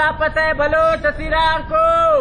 اللہ فتح بلوچ اسیران کو.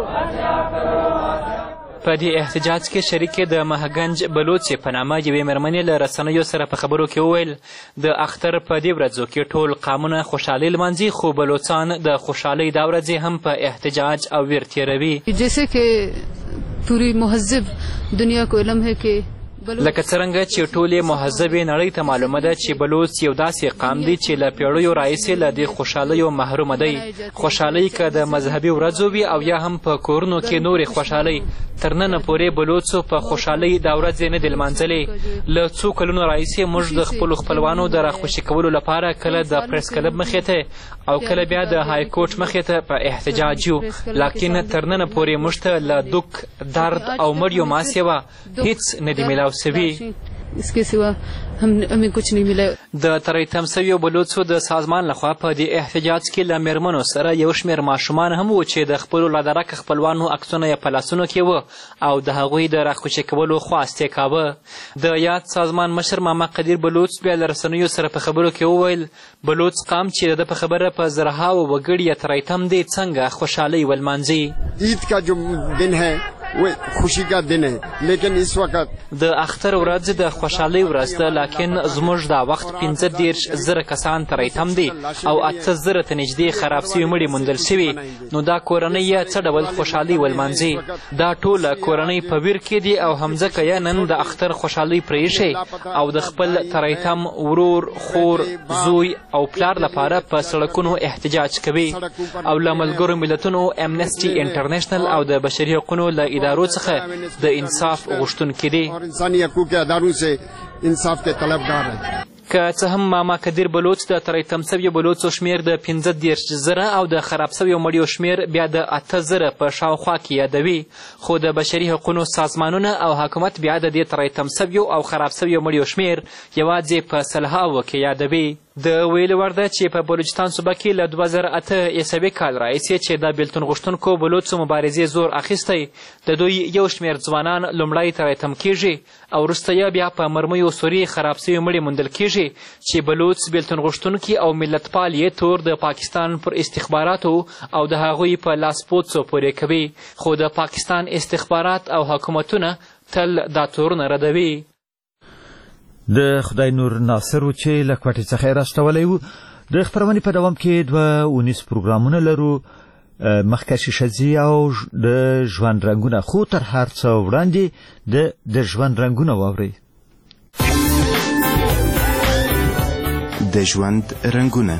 په دې احتجاج کې شریکې د مهګنج بلوچې په نامه یوې مېرمنې له رسنیو سره په خبرو کې وویل د اختر په دې ورځو کې ټول قامونه خوشحالي لمانځي خو بلوچان د خوشحالۍ دا ورځې هم په احتجاج او ویر تېروي. جیسے کہ پوری مهذب دنیا کو علم ہے کہ لکه څرنګه چې ټولې مهذبې نړۍ ته معلومه ده چې بلوچ یو داسې قام دی چې له پیړیو راهیسې له دې خوشحالیو محرومه دی. خوشحالۍ که د مذهبي ورځو وي او یا هم په کورونو کې نورې خوشحالۍ، تر ننه پورې بلوچو په خوشحالۍ دا ورځې نه دي لمانځلې. له څو کلونو راهیسې موږ د خپلو خپلوانو د راخوشي کولو لپاره کله د پریس کلب مخې ته او کله بیا د های کورټ مخې ته په احتجاج یو، لاکن تر ننه پورې موږ ته له دوک، درد او مړیو ما سیوا هیڅ نه دي میلاو سوي. اس کے سوا ہمیں کچھ نہیں ملا. د تریتم سویو بلوڅو د سازمان لخوا په دې احتجاج کې له میرمنو سره یو شمېر ماشومان هم و چې د خپلو لادرکه خپلوانو عکسونه یې په لاسونو کې وه او د هغوی د راخوشي کولو خواست یې کاوه. د یاد سازمان مشر ماما قدیر بلوچ بیا له رسنیو سره په خبرو کې وویل بلوچ قام چې د ده په خبره په زرهاوو وګړي یې تریتم دی څنګه خوشحالۍ ولمانځي. عید کا جو دن ہے وہ خوشی کا دن ہے، لیکن اس وقت د اختر ورځ د خوشحالۍ ورځ ده، لیکن زموږ دا وخت 15,000 کسان تریتم دي او 8,000 ته نږدې خراب سوي مړي موندل سوي. نو دا کورنۍ یې څه ډول خوشحالۍ ولمانځي؟ دا ټوله کورنۍ په ویر کې دي او همځکه یې نن د اختر خوشحالۍ پرېښي او د خپل تریتم ورور، خور، زوی او پلار لپاره په سړکونو احتجاج کوي او له ملګرو ملتونو، امنسټي انټرنیشنل او د بشري حقونو له ادارو څخه د انصاف غوښتونکي دي. انصاف کے طلبگار ہیں. که څه هم ماما قدیر بلوچ د تریتم سویو بلوڅو شمېر د 15,000 او د خراب سویو مړیو شمېر بیا د 8,000 په شاوخوا کې یادوي، خو د بشري حقونو سازمانونه او حکومت بیا د دې تریتم سویو او خراب سویو مړیو شمېر یوازې په سلهاوو کې یادوي. د ویلو وړ ده چې په بلوچستان صوبه کې له 2008 عیسوي کال راهیسې چې د بېلتون غوښتونکو بلوڅو مبارزې زور اخیستی، د دوی یو شمېر ځوانان لومړی تریتم کېږي او وروسته یې بیا په مرمیو سوري خراب سوي مړي موندل کېږي چې بلوڅ بېلتون غوښتونکي او ملتپال یې تور د پاکستان پر استخباراتو او د هغوی په لاسپوڅو پورې کوي، خو د پاکستان استخبارات او حکومتونه تل دا تورونه ردوي. د خدای نور ناصر و چې له کوټې څخه یې راستولی و. د خپرونې په دوام کې 2 پروګرامونه لرو، مخکښې ښځې او د ژوند رنګونه، خو تر هر څه وړاندې د ژوند رنګونه واورئ. د ژوند رنګونه.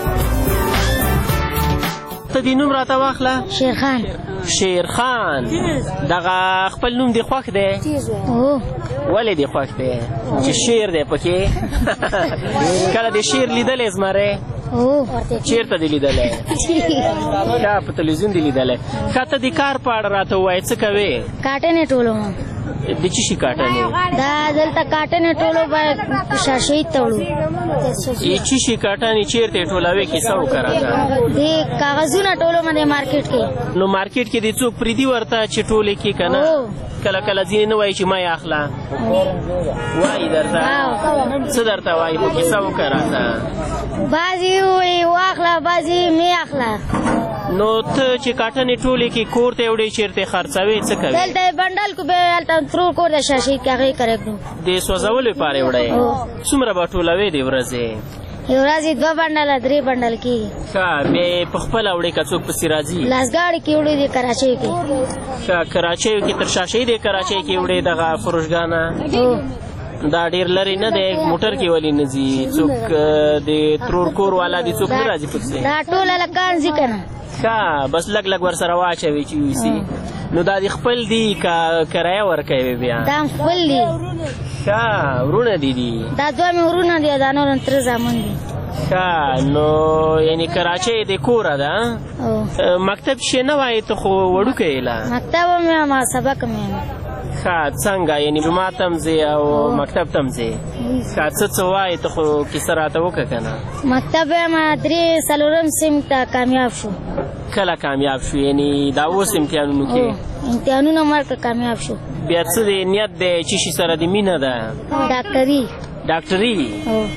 ته دې نوم راته واخله. شیرخان. شیرخان، دغه خپل نوم دې خوښ دی؟ ولې دې خوښ دی؟ چې شیر دی پکې. کله دې شیر لیدلی زمری؟ چیرته دې لیدلی؟ ښه، په تلویزیون دې لیدلی. ښه، ته د کار په اړه راته ووایې، څه کوې؟ کاټنې ټولوم. د څه شي کاټنې؟ دا دلته کاټنې ټولو باید شاشید ته وړو. څه شي کاټنې چیرته یې ټولوې؟ کیسه وکړه راته. د کاغذونه ټولومه د مارکیټ کې. نو مارکیټ کې دې څوک پرېږدي ورته چې ټولې کړي که نه؟ کله کله ځینې نه وایي چې ما یې اخله، وایي درته؟ څه درته وایي؟ خو کیسه وکړه راته. بعضې وایي واخله، بعضې مې اخله. نو ته چې کاټنې ټولې کې کور ته وړې چېرته یې خرڅوې، څه کوې؟ دلته یې بنډل کو بیا هلته ترور کور د شاشید کې هغې کرې کړو. د سوځولو لپاره یې وړی؟ څومره به ټولوې د ورځې؟ یو ورځې 2 بنډله 3 بنډل کېږي. ښه، بیا یې په خپله وړې که څوک پسې راځي؟ لاسګاړې کې وړې دي کراچیو کې. ښه، کراچیو کې تر شاشید یې کراچۍ کې وړې دغه فروشګانه؟ دا ډېر لرې نه دی؟ موټر کې ولې نه ځي؟ څوک د ترور کور والا دي څوک نه راځي پسې؟ دا ټول هلکان ځي که نه. ښه، بس لږ لږ ورسره واچوي چې یوسي. نو دا دې خپل دي که کرایه ورکوي بیا؟ دا هم خپل دي. ښه، ورونه دي دي؟ دا 2 مې ورونه دي، دا نور تره زامن دي. ښه، نو یعنې کراچۍ د کوره ده؟ مکتب چې نه وایې ته خو وړوکی یې لا؟ مکتب هم یم، سبق هم یم. ښه، څنګه یعنې جومات هم ځې او مکتب ته هم ځې؟ ښه، څه وایې ته خو کیسه راته وکړه که نه؟ مکتب یم 3 سیم ته کامیاب شو. کله کامیاب شو؟ یعنې دا 8 امتحانونو کې؟ امتحانونه مرکه کامیاب شو. بیا څه دی نیت دی؟ چې شي سره د مینه ده؟ ډاکټري. ډاکټري؟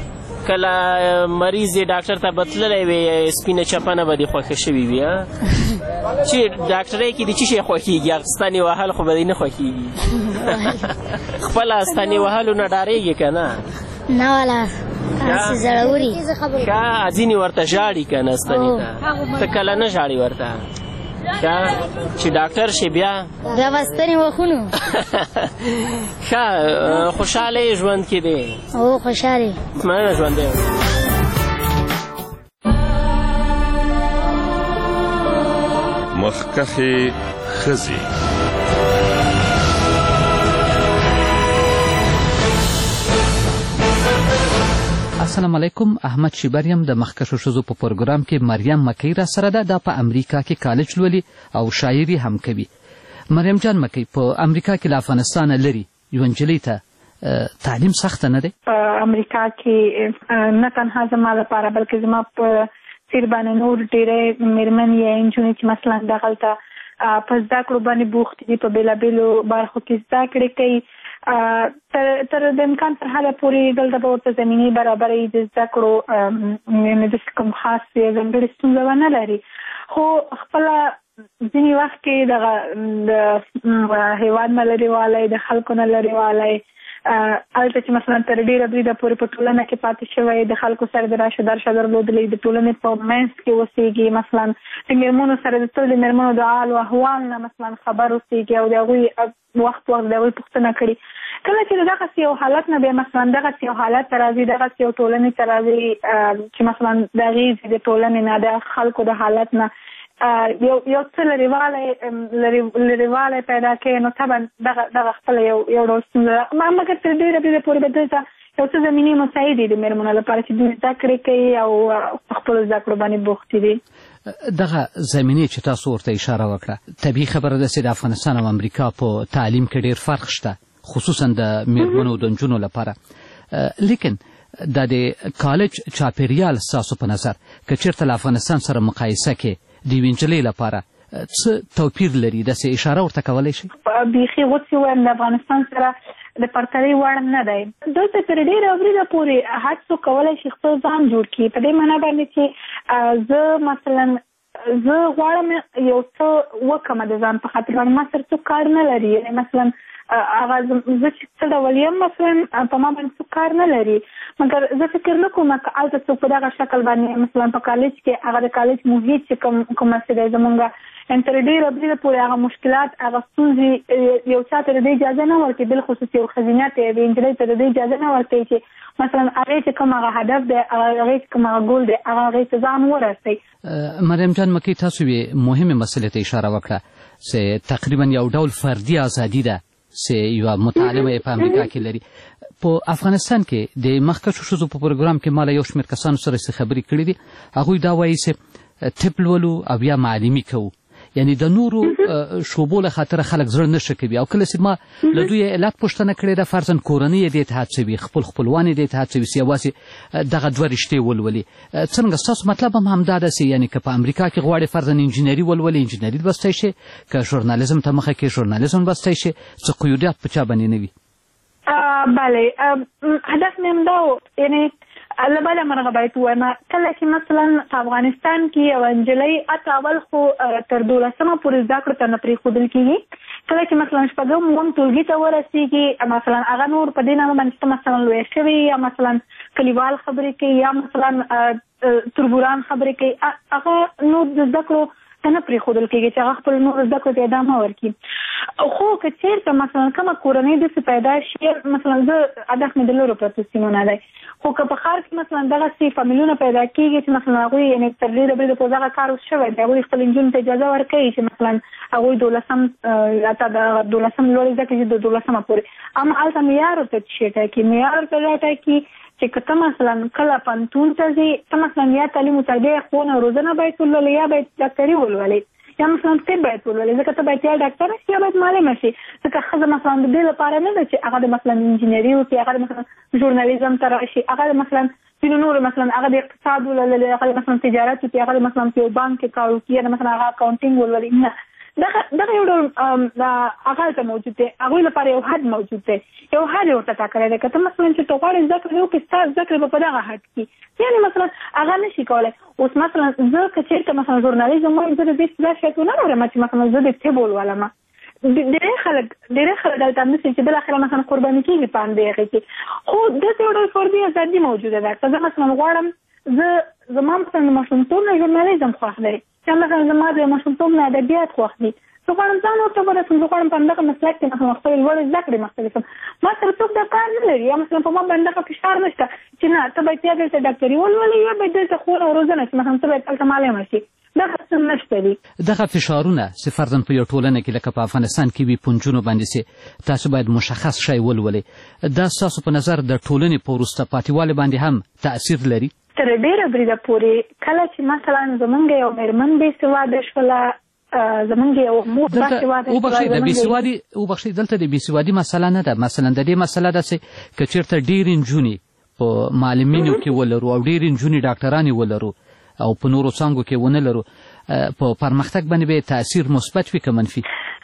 کله مریض یې ډاکټر ته به تللی وي سپینه چپنه به دې خوښه شوې وي چې ډاکټرۍ کې دې څه شی خوښېږي ستنې وهل خو به دې نه خوښېږي خپله ستنې وهلو نه ډارېږي که نه نه والا زړوري ښه ځینې ورته ژاړي که نه ستنې ته ته کله نه ژاړې ورته چې ډاکټر شي بیا به ستنې وخونو ښه خوشحاله یې ژوند کې دی او خوشحاله مننه ژوند دی مخکښې ښځې السلام علیکم. احمد شیبر یم د مخکښو ښځو په پروګرام کې مریم مکی را سره ده. دا په امریکا کې کالج لولي او شاعري هم کوي. مریم جان مکی په امریکا کې له افغانستانه لري یو نجلۍ ته تعلیم سخته نه دی؟ په امریکا کې نه تنها زما لپاره بلکې زما په څېر باندې نور ډېرې مېرمنې یا نجونې چې مثلا دغلته په زده کړو باندې بوختې دي په بېلابېلو برخو کې زده کړې کوي تر د امکان تر حده پورې دلته به ورته زمینې برابروي د زده کړو یعنې داسې کوم خاص ځانګړې ستونزه به نه لري خو خپله ځینې وخت کې دغه د هېواد نه لرې والی د خلکو نه لرې والی هلته چې مثلا تر ډېره بریده پورې په ټولنه کې پاتې شوی د خلکو سره د راشه درشه درلودلی د ټولنې په منځ کې اوسېږي مثلا د مېرمنو سره د تل د مېرمنو د حال و احوال نه مثلا خبر اوسېږي او د هغوی وخت د هغوی پوښتنه کړي کله چې دغسې یو حالت نه بیا مثلا دغسې یو حالت ته راځي دغسې یو ټولنې ته راځي چې مثلا د هغې د ټولنې نه د خلکو د حالت نه یو څه لرېوالی پیدا کوي نو طبعا دغه خپله یو ډول ستونزه ده مګر تر ډېره بریده پورې به دلته یو څه زمینې مساعدې د مېرمنو لپاره چې دوی زده کړې کوي او په خپلو زده کړو باندې بوختې دي. دغه زمینې چې تاسو ورته اشاره وکړه طبیعي خبره ده چې د افغانستان او امریکا په تعلیم کې ډېر فرق شته خصوصا د مېرمنو او د نجونو لپاره لیکن د کالج چاپېریال ستاسو په نظر که چېرته له افغانستان سره مقایسه کې د یوې نجلۍ لپاره څه توپیر لري داسې اشاره ورته کولی شئ؟ بیخي غوڅې وایم د افغانستان سره د پرتلې وړ نه دی دلته تر ډېره بریده پورې هر څوک کولی شي خپل ځان جوړ کړي په دې معنا باندې چې زه مثلا زه غواړم یو څه وکړم د ځان په خاطر باندې ما سره څوک کار نه لري یعنې مثلا هغه زه چې څه ډول یم مثلا په ما باندې څوک کار نه لري مګر زه فکر نه کوم که هلته څوک په دغه شکل باندې مثلا په کالج کې هغه د کالج محیط چې کومه څه دی زمونږ تر ډېره بریده پورې هغه مشکلات هغه ستونزې یو چا ته د دې اجازه نه ورکوي بالخصوص یو ښځینه ته یوې نجلۍ ته د دې اجازه نه ورکوي چې مثلا هغې چې کوم هغه هدف دی هغې چې کوم هغه ګول دی هغه هغې ته ځان ورسوي. مریم جان مکی تاسو یې مهمې مسلې ته اشاره وکړه چې تقریبا یو ډول فردي ازادي ده چې یوه متعلمه یې په امریکا کې لري. په افغانستان کې د مخکښو ښځو په پروګرام کې ما له یو شمېر کسانو سره خبرې کړې دي هغوی دا وایي چې طب لولو او یا معلمي کوو یعنی د نورو شعبو له خاطره خلک زړه نه ښه کوي او کله چې ما له دوی علت پوښتنه کړې ده فرضاً کورنۍ یې دې ته هڅوي خپلوان یې دې ته هڅوي چې یوازې دغه دوه رشتې ولولي څنګه ستاسو مطلب هم همدا ده چې یعنې که په امریکا کې غواړې فرضاً انجینري ولولي انجینري لوستی شي که ژورنالیزم ته مخه کې ژورنالیزم لوستی شي څه قیودیات په چا باندې نه وي؟ بله هدف مې همدا و یعنې له بله مرغه باید ووایم کله چې مثلا په افغانستان کې یوه نجلۍ حتی اول خو تر 12مه پورې زده کړو ته نه پرېښودل کېږي کله چې مثلا شپږم اووم ټولګي ته ورسېږي مثلا هغه نور په دې نامه باندې ته مثلا لویه شوې یا مثلا کلیوال خبرې کوي یا مثلا تربوران خبرې کوي هغه نور د زده کړو ته نه پرېښودل کېږي چې هغه خپل نور زده کړو ته ادامه ورکړي خو که چېرته مثلا کومه کورنۍ داسې پیدا شي مثلا زه هدف مې د لرو پرتو سیمو نه دی خو که په ښار کې مثلا دغسې فامیلونه پیدا کېږي چې مثلا هغوی یعنې تر ډېره بریده پورې دغه کار اوس شوی دی هغوی خپل نجونو ته اجازه ورکوي چې مثلا هغوی 12 حتی د 12 لوړې زده کړي چې د 12مه پورې اما هلته معیار ورته شی ټاکي معیار ورته دا ټاکي چې که ته مثلا کله پوهنتون ته ځې ته مثلا یا تعلیم مطالبه ښوونه روزنه باید ولولې یا باید ډاکټري ولولې یا مثلا طب باید ولولې ځکه ته باید یا ډاکټره شي یا باید معلمه شي ځکه ښځه مثلا د دې لپاره نه ده چې هغه د مثلا انجینري وکړي هغه د مثلا ژورنالیزم ته راشي هغه د مثلا ځینو نورو مثلا هغه د اقتصاد ولولې هغه د مثلا تجارت وکړي هغه د مثلا په یو بانک کې کار وکړي یا مثلا هغه اکاونټینګ ولولي نه دغه یو ډول هغه هلته موجود دی، هغوی لپاره یو حد موجود دی، یو حد یې ورته ټاکلی دی. که ته مثلا چې ته غواړې زده کړې وکړې ستا زده کړې به په دغه حد کې، یعنې مثلا هغه نه شي کولی. اوس مثلا زه که چېرته مثلا ژورنالیزم وایم، زه د دې دا شرط ونه لرم چې مثلا زه د طب ولولم. ډېری خلک دلته همداسې چې بالاخره مثلا قرباني کېږي په همدې هغې کې، خو داسې یو ډول فردي ازادي موجوده ده. که زه مثلا غواړم زما مثلا د ماشومتوب نه ژورنالیزم خوښ دی، یا مثلا زما د ماشومتوب نه ادبیات خوښ دي، زه غواړم ځان ورته ورسم، زه غواړم په همدغه مسلک کې مثلا خپلې لوړې زده کړې مختلف کړم. ما سره څوک دا کار نه لري، یا مثلا په ما باندې دغه فشار نشته چې نه ته باید یا دلته ډاکټري ولولې یا باید دلته ښوونه او روزنه چې مثلا ته باید هلته معلمه شي. دغه څه نشته دي. دغه فشارونه چې فرضاً په یو ټولنه کې لکه په افغانستان کې وي په نجونو باندې چې تاسو باید مشخص شی ولولئ، دا ستاسو په نظر د ټولنې په وروسته پاتې والي باندې هم تاثیر لري؟ تر ډېره بریده پورې کله چې مثلا زمونږ یو مېرمن بېسواده شوله، زمونږ یو مور باسواده وبخښئ دلته د بېسوادي مسله نه ده. مثلا د دې مسله ده چې که چېرته ډېرې نجونې په معلمینو کې ولرو او ډېرې نجونې ډاکټرانې ولرو او په نورو څانګو کې ونه لرو، په پرمختګ باندې به تاثیر مثبت وي که منفي؟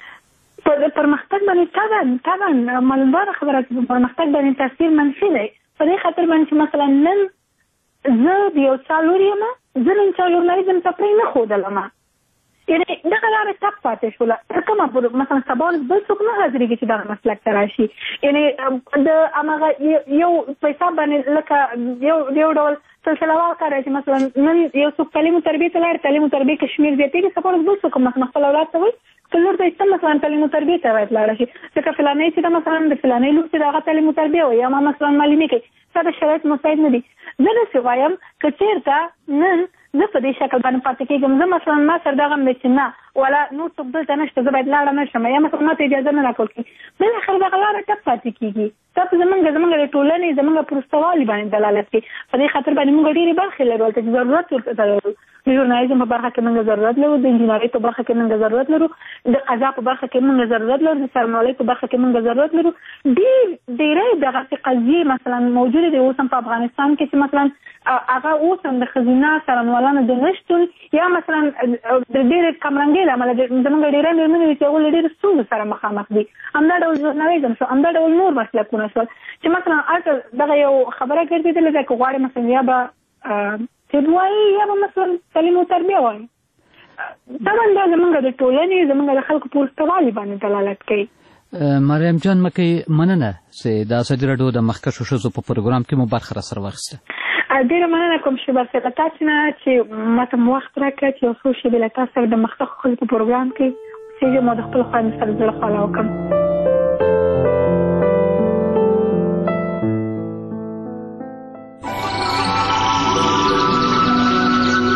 په پرمختګ باندې طبعا معلومداره خبره چې په پرمختګ باندې تاثیر منفي دی. په دې خاطر باندې چې مثلا نن زه د یو چا لور یم، زه نن چا ژورنالیزم ته پرې نه ښودلم، یعنې دغه لاره ټپ پاتې شوله. تر کومه مثلا سبا ورځ بل څوک نه حاضرېږي چې دغه مسلک ته راشي، یعنې د هماغه یو په حساب باندې لکه یو ډول سلسلهوار کار دی چې مثلا نن یو څوک تعلیم و تربیې ته لاړ، تعلیم و تربیې کې شمېر زیاتېږي، سبا ورځ بل څوک مثلا خپل اولاد ته وایي که لور ته یې مثلا تعلیم و تربیې ته باید لاړه شي، ځکه فلانی چې ده مثلا د فلانی لور چې د هغه تعلیم و تربیه وایي یا ما مثلا معلمي کوي، دا د شرایط مساعد نه دي. زه داسې وایم که چېرته نن زه په دې شکل باندې پاتې کېږم، زه مثلا ما سره دغه دی چې نه ولا نور څوک دلته نشته، زه باید لاړه نه شم، یا مثلا ما ته اجازه نه راکول کېږي، بالاخره دغه لاره ټپ پاتې کېږي. دا په زمونږ د ټولنې زمونږ په وروسته والي باندې دلالت کوي. په دې خاطر باندې موږ ډېرې برخې لرو هلته چې ضرورت ورته لرو. د ژورنالیزم په برخه کې موږ ضرورت لرو، د انجینرۍ په برخه کې موږ ضرورت لرو، د قضا په برخه کې موږ ضرورت لرو، د څارنوالۍ په برخه کې موږ ضرورت لرو. ډېرې دغسې قضیې مثلا موجودې دي اوس هم په افغانستان کې چې مثلا هغه اوس هم د ښځینه څارنوالانو د نشتون یا مثلا د ډېرې کمرنګۍ له امله زموږ ډېری مېرمنې دي چې هغوی له ډېرو ستونزو سره مخامخ دي. همدا ډول ژورنالیزم شو، همدا ډول نور مسلکونه شول چې مثلا هلته دغه یو خبره ګرځېدلې ده که غواړې مثلا یا به طب وایي یا به مثلا تعلیم و تربیه وایي. طبعا دا زمونږ د ټولنې زمونږ د خلکو په وروسته والي باندې دلالت کوي. مریم جان مکۍ مننه چې د ازادي راډیو د مخکښو ښځو په پروګرام کې مو برخه راسره واخیسته. ډېره مننه کوم شیبه صاحب له تاسو نه چې ماته مو وخت راکړه چې یو څو شیبې له تاسو سره د مخکښو ښځو په پروګرام کې اوسېږم او د خپلو خویندو سره زړه خواله وکړم.